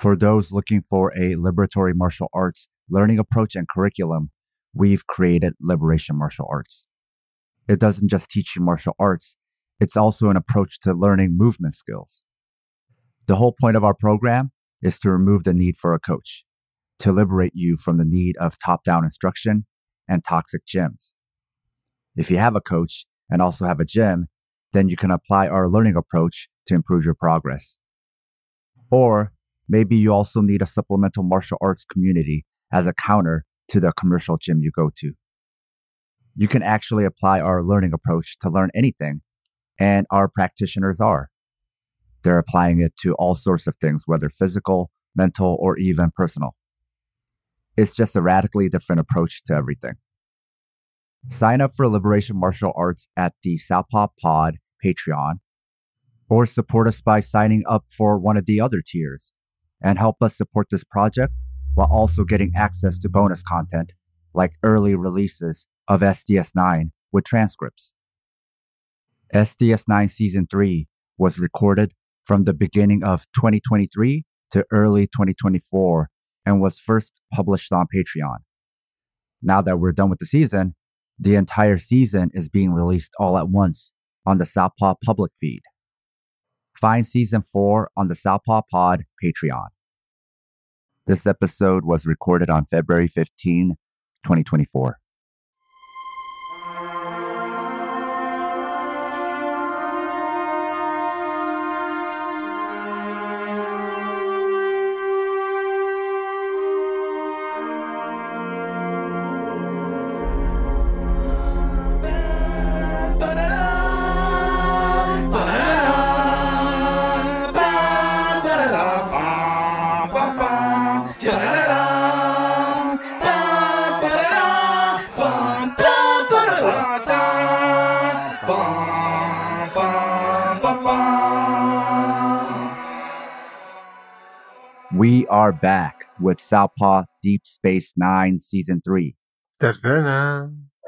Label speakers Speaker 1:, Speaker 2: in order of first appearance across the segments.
Speaker 1: For those looking for a liberatory martial arts learning approach and curriculum, we've created Liberation Martial Arts. It doesn't just teach you martial arts, it's also an approach to learning movement skills. The whole point of our program is to remove the need for a coach, to liberate you from the need of top-down instruction and toxic gyms. If you have a coach and also have a gym, then you can apply our learning approach to improve your progress. Or maybe you also need a supplemental martial arts community as a counter to the commercial gym you go to. You can actually apply our learning approach to learn anything, and our practitioners are. They're applying it to all sorts of things, whether physical, mental, or even personal. It's just a radically different approach to everything. Sign up for Liberation Martial Arts at the Southpaw Pod Patreon, or support us by signing up for one of the other tiers and help us support this project while also getting access to bonus content like early releases of SDS9 with transcripts. SDS9 Season 3 was recorded from the beginning of 2023 to early 2024 and was first published on Patreon. Now that we're done with the season, the entire season is being released all at once on the Southpaw public feed. Find Season 4 on the Southpaw Pod Patreon. This episode was recorded on February 15, 2024. We are back with Southpaw Deep Space Nine Season 3.
Speaker 2: Da-da-da.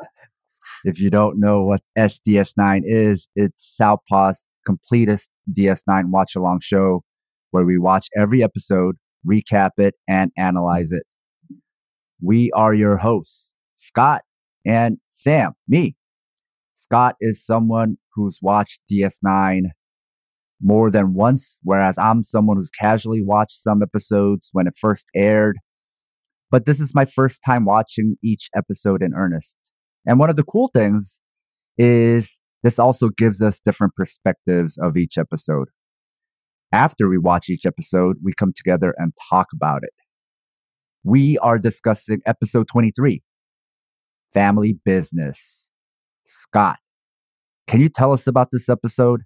Speaker 1: If you don't know what SDS9 is, it's Southpaw's completest DS9 watch-along show where we watch every episode, recap it, and analyze it. We are your hosts, Scott and Sam, me. Scott is someone who's watched DS9 more than once, whereas I'm someone who's casually watched some episodes when it first aired. But this is my first time watching each episode in earnest. And one of the cool things is this also gives us different perspectives of each episode. After we watch each episode, we come together and talk about it. We are discussing episode 23, Family Business. Scott, can you tell us about this episode?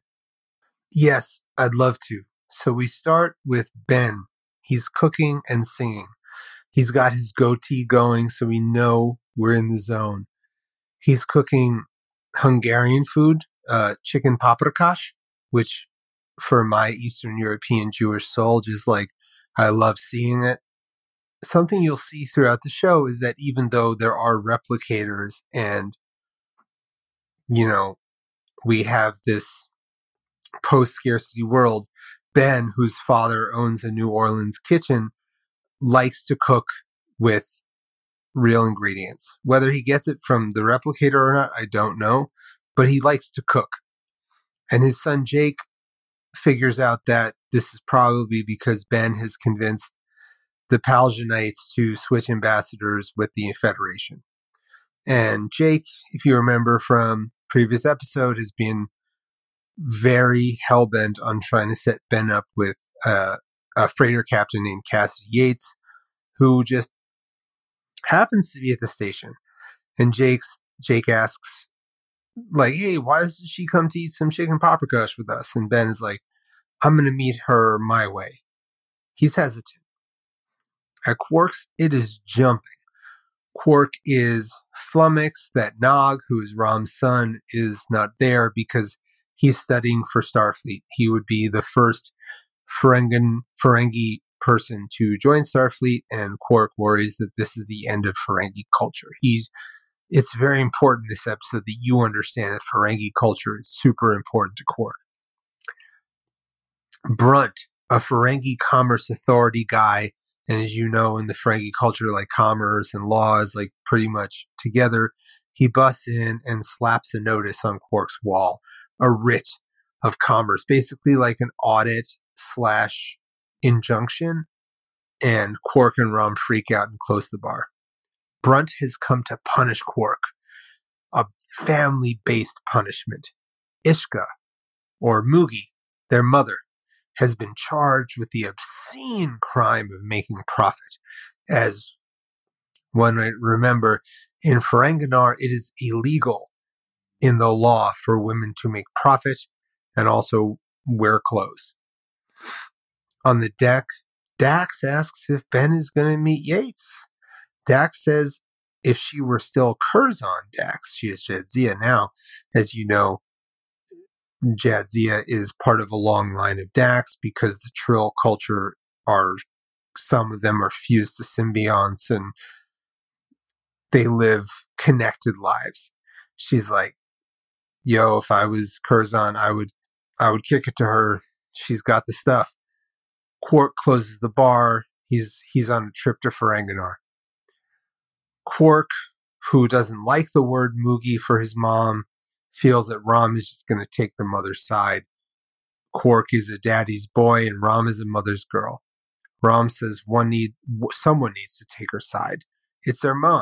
Speaker 2: Yes, I'd love to. So we start with Ben. He's cooking and singing. He's got his goatee going, so we know we're in the zone. He's cooking Hungarian food, chicken paprikash, which for my Eastern European Jewish soul, just like I love seeing it. Something you'll see throughout the show is that even though there are replicators and, we have this post-scarcity world, Ben, whose father owns a New Orleans kitchen, likes to cook with real ingredients. Whether he gets it from the replicator or not, I don't know, but he likes to cook. And his son Jake figures out that this is probably because Ben has convinced the Palgenites to switch ambassadors with the Federation. And Jake, if you remember from previous episode, has been very hell-bent on trying to set Ben up with a freighter captain named Cassidy Yates, who just happens to be at the station. And Jake asks, like, hey, why doesn't she come to eat some chicken paprikash with us? And Ben is like, I'm going to meet her my way. He's hesitant. At Quark's, it is jumping. Quark is flummoxed that Nog, who is Rom's son, is not there because he's studying for Starfleet. He would be the first Ferengi person to join Starfleet, and Quark worries that this is the end of Ferengi culture. It's very important this episode that you understand that Ferengi culture is super important to Quark. Brunt a Ferengi Commerce Authority guy. And as you know, in the Ferengi culture, like commerce and law is like pretty much together. He busts in and slaps a notice on Quark's wall, a writ of commerce, basically like an audit / injunction. And Quark and Rom freak out and close the bar. Brunt has come to punish Quark, a family-based punishment. Ishka, or Mugi, their mother, has been charged with the obscene crime of making profit. As one might remember, in Ferenginar, it is illegal in the law for women to make profit and also wear clothes. On the deck, Dax asks if Ben is going to meet Yates. Dax says if she were still Curzon Dax, she is Jadzia now. As you know, Jadzia is part of a long line of Dax because the Trill culture some of them are fused to symbionts and they live connected lives. She's like, yo, if I was Curzon, I would kick it to her. She's got the stuff. Quark closes the bar. He's on a trip to Ferenginar. Quark, who doesn't like the word Mugi for his mom, feels that Rom is just going to take the mother's side. Quark is a daddy's boy and Rom is a mother's girl. Rom says someone needs to take her side. It's their mom.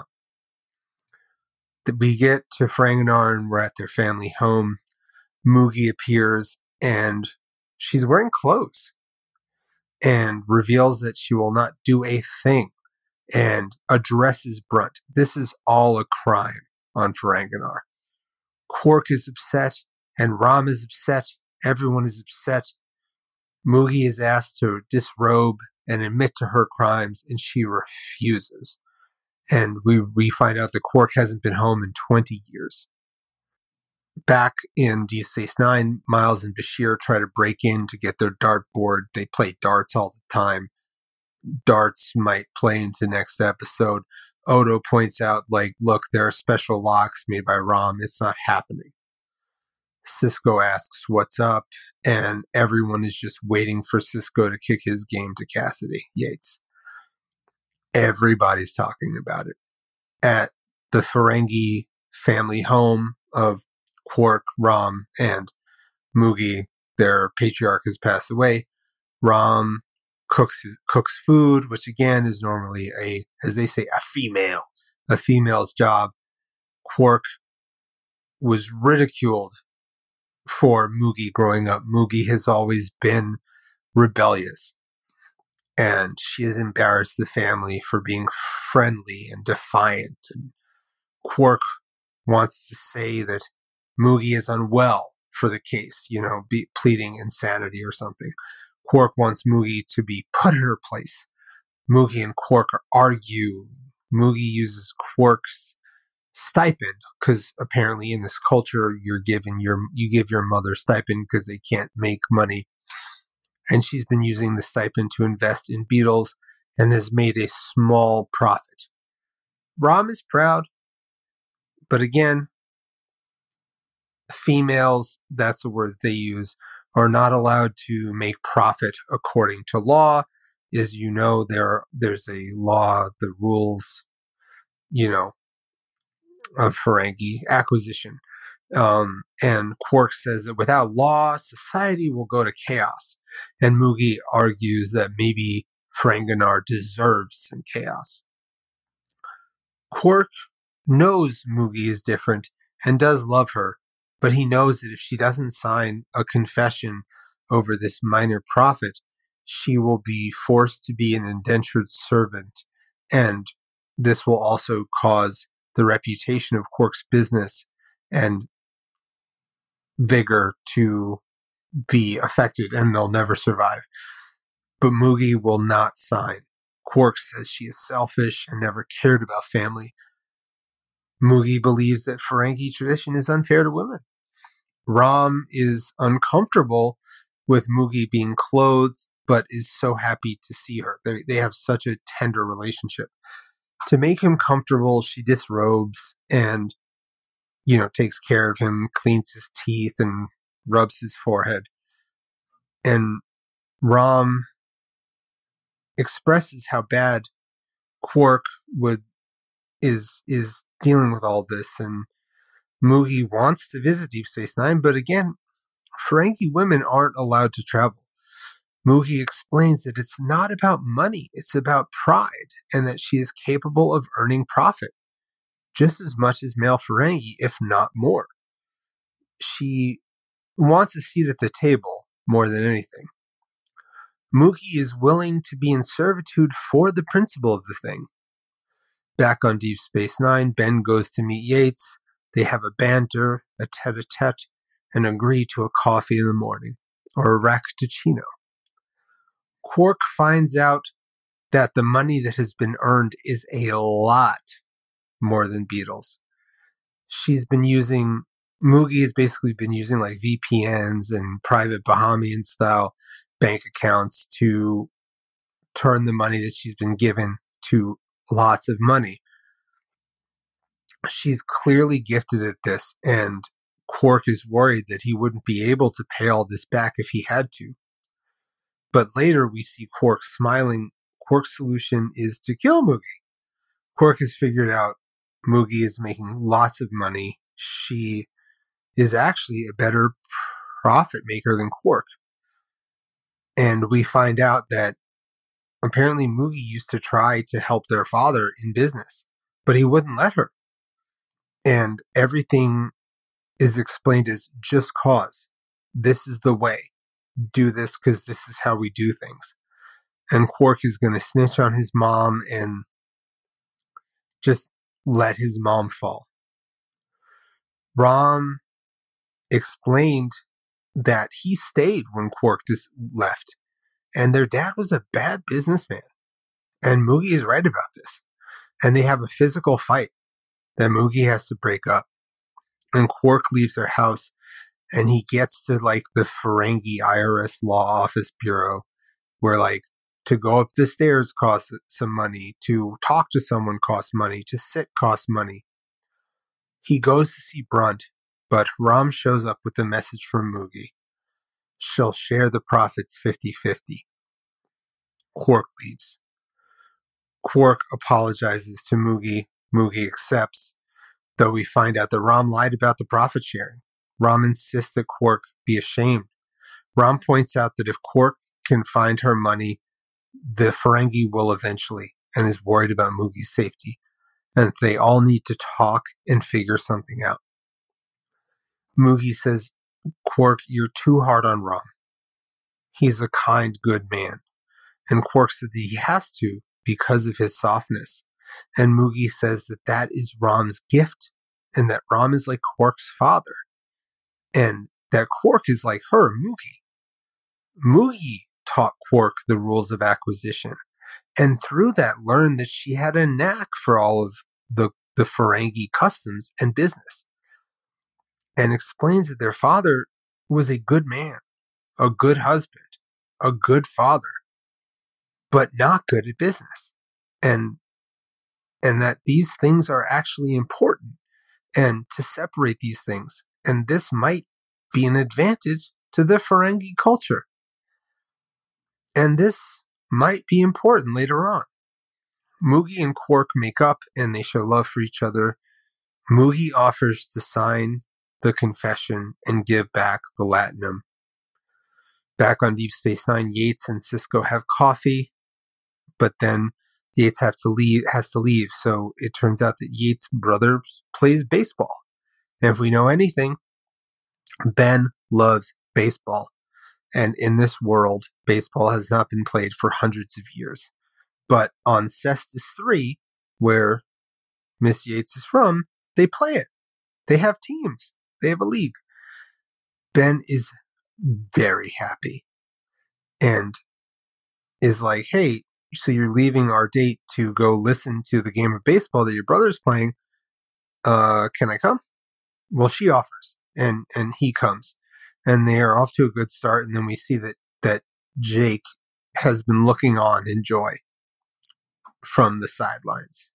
Speaker 2: We get to Ferenginar and we're at their family home. Mugi appears and she's wearing clothes and reveals that she will not do a thing and addresses Brunt. This is all a crime on Ferenginar. Quark is upset and Rom is upset. Everyone is upset. Mugi is asked to disrobe and admit to her crimes, and she refuses. And we find out that Quark hasn't been home in 20 years. Back in Deep Space Nine, Miles and Bashir try to break in to get their dartboard. They play darts all the time. Darts might play into next episode. Odo points out, like, look, there are special locks made by Rom. It's not happening. Sisko asks what's up, and everyone is just waiting for Sisko to kick his game to Cassidy Yates. Everybody's talking about it. At the Ferengi family home of Quark, Rom, and Mugi, their patriarch has passed away. Rom cooks food, which again is normally as they say, a female's job. Quark was ridiculed for Mugi growing up. Mugi has always been rebellious, and she has embarrassed the family for being friendly and defiant. And Quark wants to say that Mugi is unwell for the case, pleading insanity or something. Quark wants Mugi to be put in her place. Mugi and Quark argue. Mugi uses Quark's stipend because apparently in this culture you give your mother stipend because they can't make money, and she's been using the stipend to invest in beetles and has made a small profit. Rom is proud, but again, females, that's the word they use, are not allowed to make profit according to law. As you know, there's a law, the rules, of Ferengi acquisition. And Quark says that without law, society will go to chaos. And Mugi argues that maybe Ferenginar deserves some chaos. Quark knows Mugi is different and does love her, but he knows that if she doesn't sign a confession over this minor profit, she will be forced to be an indentured servant, and this will also cause the reputation of Quark's business and vigor to be affected, and they'll never survive. But Mugi will not sign. Quark says she is selfish and never cared about family. Mugi believes that Ferengi tradition is unfair to women. Rom is uncomfortable with Mugi being clothed, but is so happy to see her. They have such a tender relationship. To make him comfortable, she disrobes and, takes care of him, cleans his teeth and rubs his forehead. And Rom expresses how bad Quark is dealing with all this, and Moogie wants to visit Deep Space Nine, but again, Ferengi women aren't allowed to travel. Moogie explains that it's not about money, it's about pride, and that she is capable of earning profit just as much as male Ferengi, if not more. She wants a seat at the table more than anything. Moogie is willing to be in servitude for the principle of the thing. Back on Deep Space Nine, Ben goes to meet Yates. They have a banter, a tete-a-tete, and agree to a coffee in the morning, or a ractuccino. Quark finds out that the money that has been earned is a lot more than Beetle's. Moogie has basically been using like VPNs and private Bahamian style bank accounts to turn the money that she's been given to lots of money. She's clearly gifted at this, and Quark is worried that he wouldn't be able to pay all this back if he had to. But later we see Quark smiling. Quark's solution is to kill Moogie. Quark has figured out Moogie is making lots of money. She is actually a better profit maker than Quark. And we find out that apparently Moogie used to try to help their father in business, but he wouldn't let her. And everything is explained as just cause. This is the way. Do this because this is how we do things. And Quark is going to snitch on his mom and just let his mom fall. Rom explained that he stayed when Quark just left, and their dad was a bad businessman. And Moogie is right about this. And they have a physical fight that Moogie has to break up. And Quark leaves their house, and he gets to like the Ferengi IRS Law Office Bureau, where like to go up the stairs costs some money, to talk to someone costs money, to sit costs money. He goes to see Brunt, but Rom shows up with a message from Moogie. She'll share the profits 50-50. Quark leaves. Quark apologizes to Moogie. Moogie accepts, though we find out that Rom lied about the profit sharing. Rom insists that Quark be ashamed. Rom points out that if Quark can find her money, the Ferengi will eventually, and is worried about Moogie's safety, and they all need to talk and figure something out. Moogie says, Quark, you're too hard on Rom. He's a kind, good man. And Quark said that he has to because of his softness. And Moogie says that that is Rom's gift, and that Rom is like Quark's father, and that Quark is like her, Moogie. Moogie taught Quark the rules of acquisition, and through that learned that she had a knack for all of the Ferengi customs and business, and explains that their father was a good man, a good husband, a good father, but not good at business, and that these things are actually important, and to separate these things, and this might be an advantage to the Ferengi culture. And this might be important later on. Moogie and Quark make up, and they show love for each other. Moogie offers to sign the confession and give back the Latinum. Back on Deep Space Nine, Yates and Sisko have coffee, but then Yates has to leave, so it turns out that Yates' brother plays baseball. And if we know anything, Ben loves baseball. And in this world, baseball has not been played for hundreds of years. But on Cestus 3, where Miss Yates is from, they play it. They have teams. They have a league. Ben is very happy and is like, hey, so you're leaving our date to go listen to the game of baseball that your brother's playing. Can I come? Well, she offers, and he comes. And they are off to a good start, and then we see that Jake has been looking on in joy from the sidelines.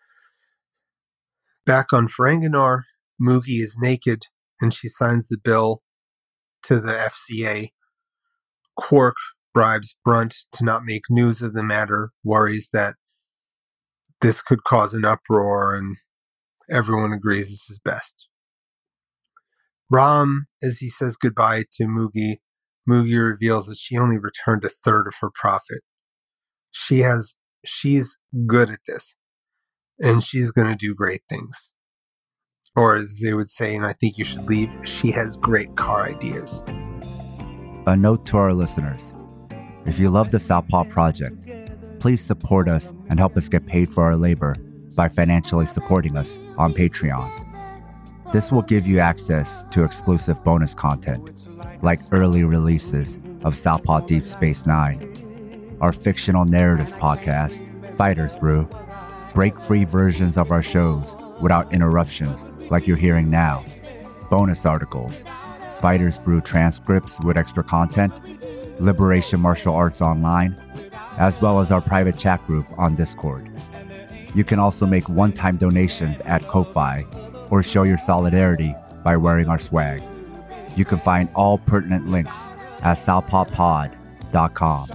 Speaker 2: Back on Ferenginar, Moogie is naked, and she signs the bill to the FCA. Quark bribes Brunt to not make news of the matter, worries that this could cause an uproar, and everyone agrees this is best. Ram, as he says goodbye to Mugi reveals that she only returned a third of her profit. She's good at this, and she's going to do great things. Or as they would say, and I think you should leave, she has great car ideas.
Speaker 1: A note to our listeners. If you love the Southpaw Project, please support us and help us get paid for our labor by financially supporting us on Patreon. This will give you access to exclusive bonus content, like early releases of Southpaw Deep Space Nine, our fictional narrative podcast, Fighters Brew, break-free versions of our shows without interruptions like you're hearing now, bonus articles, Fighters Brew transcripts with extra content, Liberation Martial Arts Online, as well as our private chat group on Discord. You can also make one-time donations at Ko-Fi or show your solidarity by wearing our swag. You can find all pertinent links at southpawpod.com.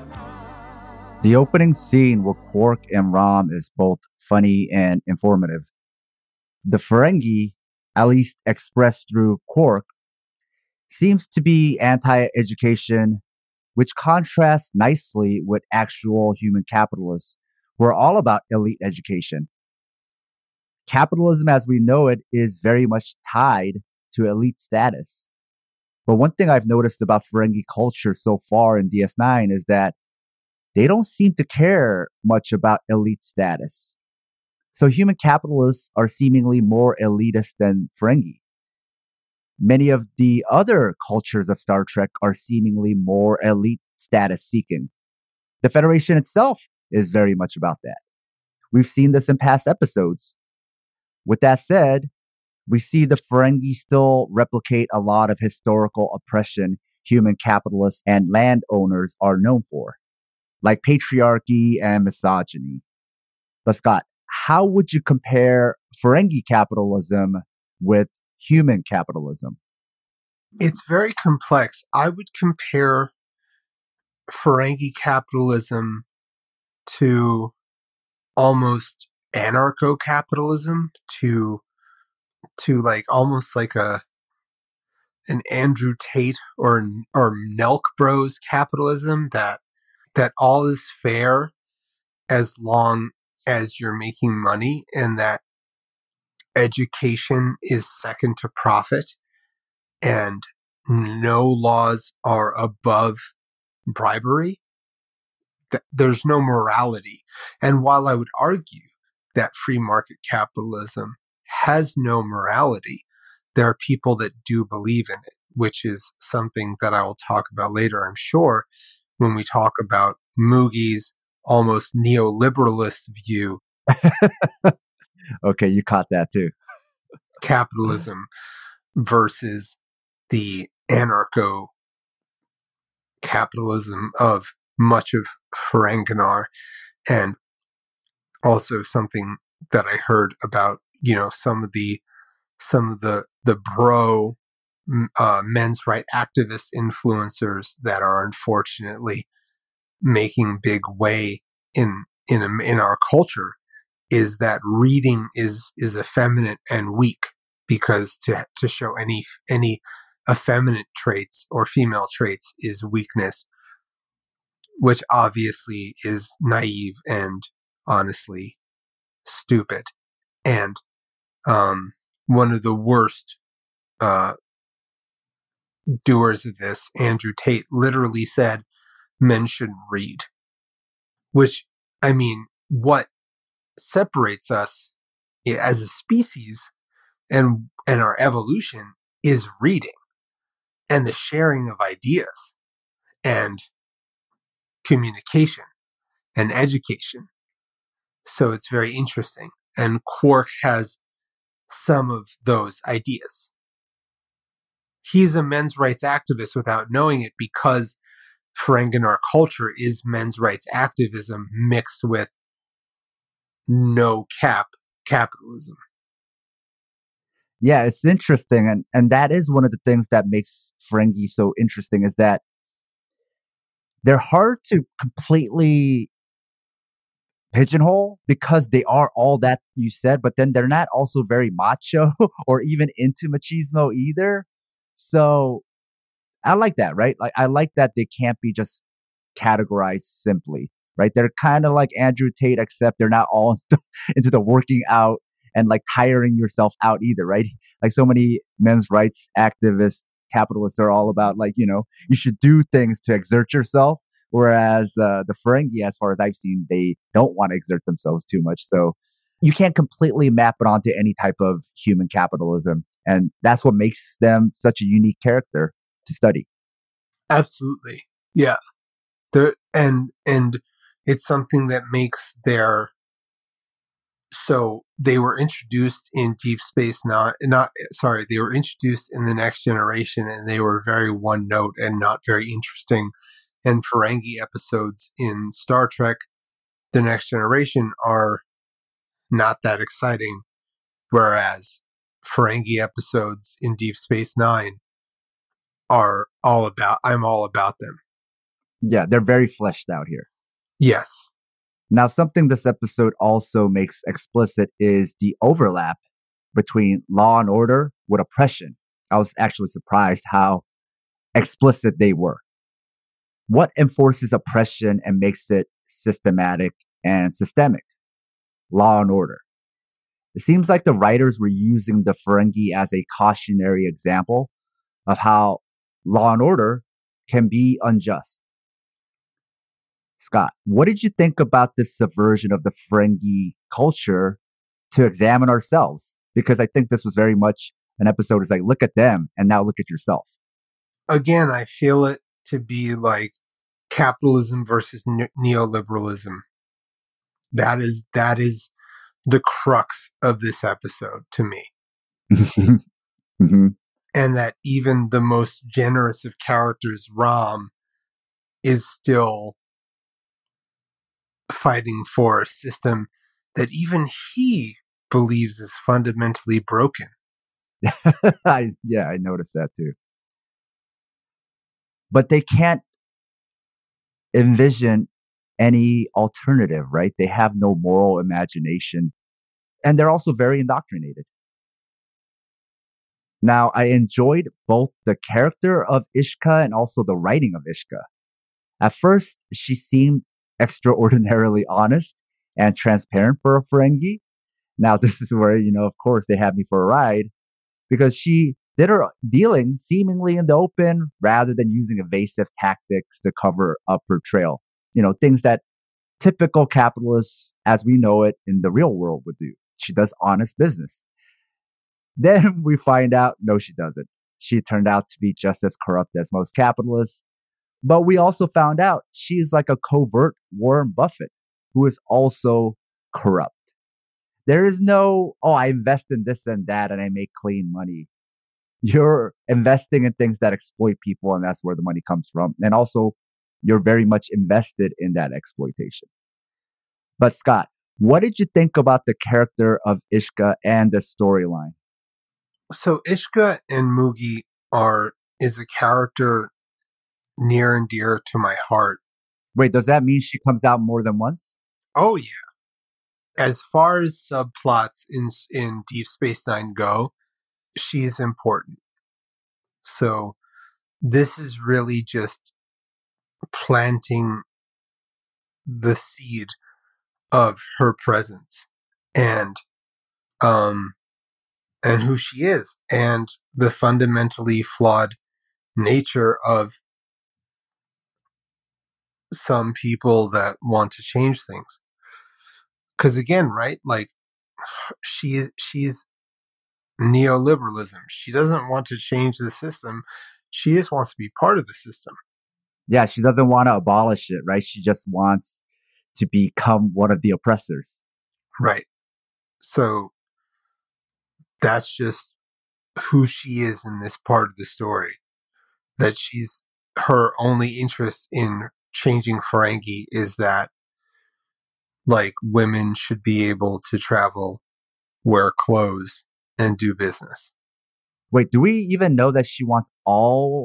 Speaker 1: The opening scene with Quark and Ram is both funny and informative. The Ferengi, at least expressed through Quark, seems to be anti-education, which contrasts nicely with actual human capitalists who are all about elite education. Capitalism as we know it is very much tied to elite status. But one thing I've noticed about Ferengi culture so far in DS9 is that they don't seem to care much about elite status. So human capitalists are seemingly more elitist than Ferengi. Many of the other cultures of Star Trek are seemingly more elite status seeking. The Federation itself is very much about that. We've seen this in past episodes. With that said, we see the Ferengi still replicate a lot of historical oppression human capitalists and landowners are known for, like patriarchy and misogyny. But Scott, how would you compare Ferengi capitalism with human capitalism?
Speaker 2: It's very complex. I would compare Ferengi capitalism to almost anarcho-capitalism, to like almost like an Andrew Tate or Nelk Bros capitalism, that all is fair as long as you're making money, and that education is second to profit, and no laws are above bribery. There's no morality. And while I would argue that free market capitalism has no morality, there are people that do believe in it, which is something that I will talk about later, I'm sure, when we talk about Mugi's almost neoliberalist view.
Speaker 1: Okay, you caught that too.
Speaker 2: Capitalism versus the anarcho capitalism of much of Ferenginar, and also something that I heard about, some of the bro men's rights activist influencers that are unfortunately making big way in our culture, is that reading is effeminate and weak, because to show any effeminate traits or female traits is weakness, which obviously is naive and honestly stupid. And one of the worst doers of this, Andrew Tate, literally said men shouldn't read. Which, I mean, what separates us as a species and our evolution is reading and the sharing of ideas and communication and education. So it's very interesting. And Quark has some of those ideas. He's a men's rights activist without knowing it, because Ferenginar culture is men's rights activism mixed with no capitalism.
Speaker 1: Yeah, it's interesting. And that is one of the things that makes Ferengi so interesting, is that they're hard to completely pigeonhole because they are all that you said, but then they're not also very macho or even into machismo either. So I like that, right? Like I like that they can't be just categorized simply, right? They're kind of like Andrew Tate, except they're not all into the working out and like tiring yourself out either, right? Like so many men's rights activists, capitalists are all about like, you should do things to exert yourself. Whereas the Ferengi, as far as I've seen, they don't want to exert themselves too much. So you can't completely map it onto any type of human capitalism. And that's what makes them such a unique character to study.
Speaker 2: Absolutely. Yeah. And it's something that makes their so they were introduced in Deep Space Nine, not sorry, they were introduced in the Next Generation, and they were very one note and not very interesting. And Ferengi episodes in Star Trek, The Next Generation, are not that exciting, whereas Ferengi episodes in Deep Space Nine are I'm all about them.
Speaker 1: Yeah, they're very fleshed out here.
Speaker 2: Yes.
Speaker 1: Now, something this episode also makes explicit is the overlap between law and order with oppression. I was actually surprised how explicit they were. What enforces oppression and makes it systematic and systemic? Law and order. It seems like the writers were using the Ferengi as a cautionary example of how law and order can be unjust. Scott, what did you think about this subversion of the Ferengi culture to examine ourselves? Because I think this was very much an episode. It's like, look at them and now look at yourself.
Speaker 2: Again, I feel it to be like capitalism versus neoliberalism. That is the crux of this episode to me.
Speaker 1: Mm-hmm.
Speaker 2: And that even the most generous of characters, Rom, is still fighting for a system that even he believes is fundamentally broken.
Speaker 1: I noticed that too. But they can't envision any alternative, right? They have no moral imagination. And they're also very indoctrinated. Now, I enjoyed both the character of Ishka and also the writing of Ishka. At first, she seemed extraordinarily honest and transparent for a Ferengi. Now, this is where, of course, they had me for a ride because she did her dealing seemingly in the open rather than using evasive tactics to cover up her trail. Things that typical capitalists, as we know it in the real world, would do. She does honest business. Then we find out, no, she doesn't. She turned out to be just as corrupt as most capitalists. But we also found out she's like a covert Warren Buffett who is also corrupt. There is no, I invest in this and that and I make clean money. You're investing in things that exploit people, and that's where the money comes from. And also, you're very much invested in that exploitation. But Scott, what did you think about the character of Ishka and the storyline?
Speaker 2: So Ishka and Mugi is a character near and dear to my heart.
Speaker 1: Wait, does that mean she comes out more than once?
Speaker 2: Oh, yeah. As far as subplots in Deep Space Nine go, she is important. So this is really just planting the seed of her presence and who she is and the fundamentally flawed nature of some people that want to change things. Because again, right, like she's neoliberalism. She doesn't want to change the system. She just wants to be part of the system.
Speaker 1: Yeah, she doesn't want to abolish it, right? She just wants to become one of the oppressors.
Speaker 2: Right. So that's just who she is in this part of the story. That her only interest in changing Ferengi is that like women should be able to travel, wear clothes, and do business.
Speaker 1: Wait, do we even know that she wants all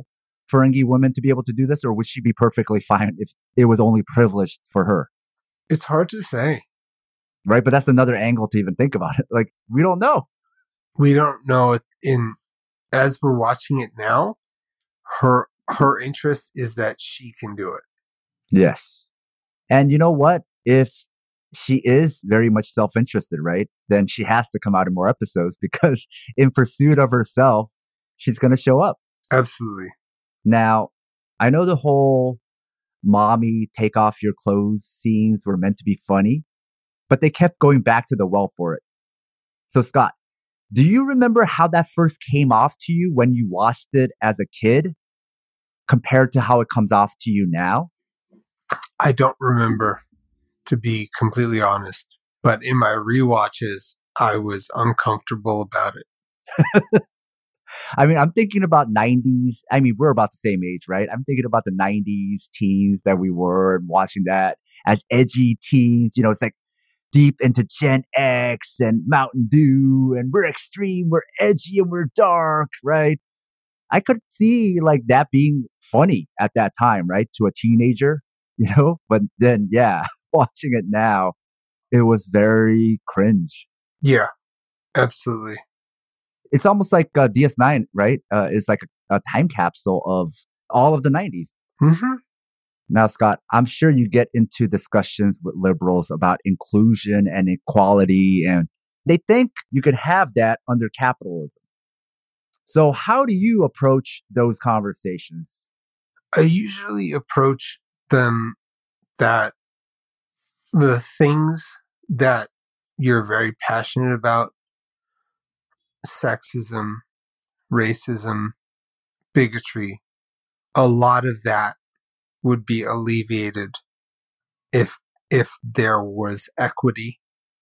Speaker 1: Ferengi women to be able to do this, or would she be perfectly fine if it was only privileged for her?
Speaker 2: It's hard to say.
Speaker 1: Right? But that's another angle to even think about it. Like, we don't know.
Speaker 2: We don't know it as we're watching it now, her interest is that she can do it.
Speaker 1: Yes. And you know what? If she is very much self-interested, right? Then she has to come out in more episodes because in pursuit of herself, she's going to show up.
Speaker 2: Absolutely.
Speaker 1: Now, I know the whole mommy take off your clothes scenes were meant to be funny, but they kept going back to the well for it. So Scott, do you remember how that first came off to you when you watched it as a kid compared to how it comes off to you now?
Speaker 2: I don't remember, to be completely honest. But in my rewatches, I was uncomfortable about it.
Speaker 1: I mean, I'm thinking about 90s. I mean, we're about the same age, right? I'm thinking about the 90s teens that we were and watching that as edgy teens. You know, it's like deep into Gen X and Mountain Dew, and we're extreme, we're edgy, and we're dark, right? I could see like that being funny at that time, right? To a teenager, you know? But then, yeah, watching it now, it was very cringe.
Speaker 2: Yeah, absolutely.
Speaker 1: It's almost like DS9, right? Is like a time capsule of all of the 90s.
Speaker 2: Mm-hmm.
Speaker 1: Now, Scott, I'm sure you get into discussions with liberals about inclusion and equality, and they think you can have that under capitalism. So, how do you approach those conversations?
Speaker 2: I usually approach them that the things that you're very passionate about, sexism, racism, bigotry, a lot of that would be alleviated if there was equity.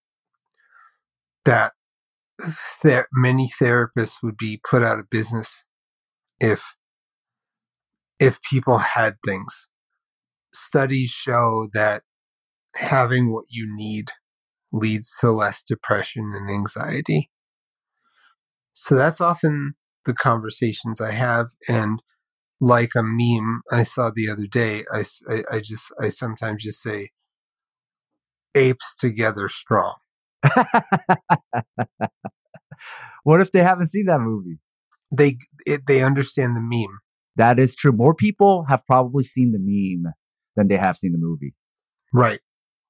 Speaker 2: That many therapists would be put out of business if people had things. Studies show that having what you need leads to less depression and anxiety. So that's often the conversations I have. And like a meme I saw the other day, I sometimes just say, apes together strong.
Speaker 1: What if they haven't seen that movie?
Speaker 2: They understand the meme.
Speaker 1: That is true. More people have probably seen the meme than they have seen the movie.
Speaker 2: Right.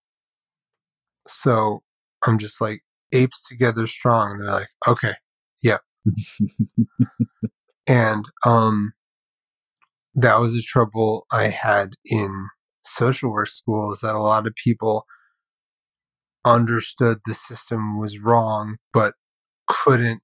Speaker 2: So I'm just like, apes together strong. And they're like, okay, yeah. And that was a trouble I had in social work school, is that a lot of people understood the system was wrong, but couldn't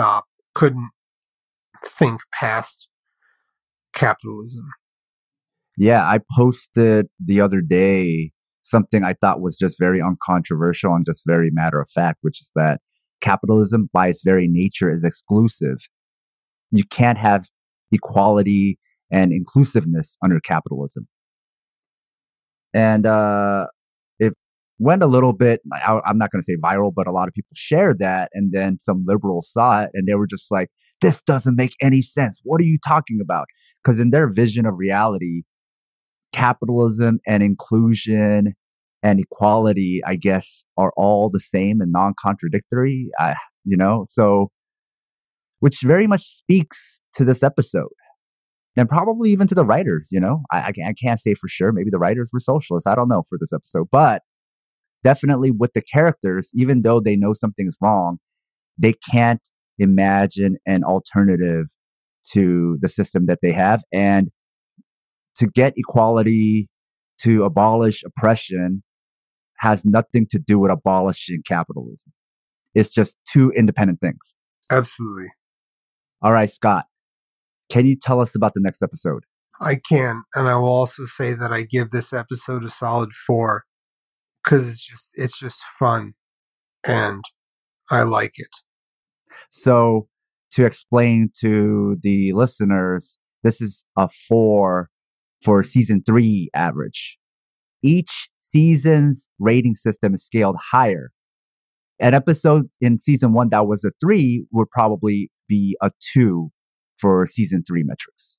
Speaker 2: think past capitalism.
Speaker 1: Yeah, I posted the other day something I thought was just very uncontroversial and just very matter of fact, which is that capitalism by its very nature is exclusive. You can't have equality and inclusiveness under capitalism. And it went a little bit, I'm not going to say viral, but a lot of people shared that. And then some liberals saw it and they were just like, this doesn't make any sense. What are you talking about? Because in their vision of reality, capitalism and inclusion and equality, I guess, are all the same and non-contradictory, so which very much speaks to this episode and probably even to the writers, I can't say for sure. Maybe the writers were socialists. I don't know for this episode, but definitely with the characters, even though they know something is wrong, they can't imagine an alternative to the system that they have. And to get equality, to abolish oppression, has nothing to do with abolishing capitalism. It's just two independent things.
Speaker 2: Absolutely.
Speaker 1: All right, Scott, can you tell us about the next episode?
Speaker 2: I can. And I will also say that I give this episode a solid 4 because it's just fun and I like it.
Speaker 1: So to explain to the listeners, this is a 4 for season 3 average. Each season's rating system is scaled higher. An episode in season 1 that was a 3 would probably be a 2 for season 3 metrics.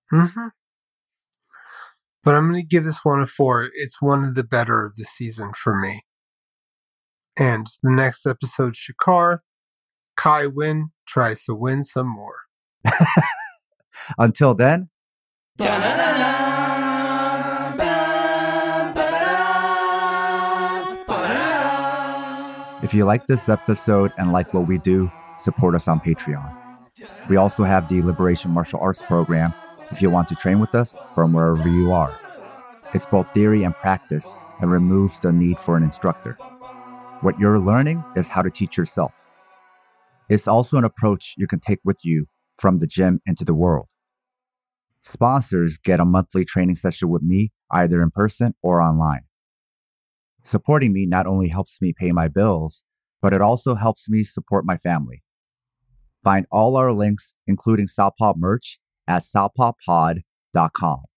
Speaker 2: Mm-hmm. But I'm going to give this one a 4. It's one of the better of the season for me. And the next episode, Shakar, Kai Wynn tries to win some more.
Speaker 1: Until then, if you like this episode and like what we do, support us on Patreon. We also have the Liberation Martial Arts program if you want to train with us from wherever you are. It's both theory and practice and removes the need for an instructor. What you're learning is how to teach yourself. It's also an approach you can take with you from the gym into the world. Sponsors get a monthly training session with me, either in person or online. Supporting me not only helps me pay my bills, but it also helps me support my family. Find all our links, including Southpaw merch, at southpawpod.com.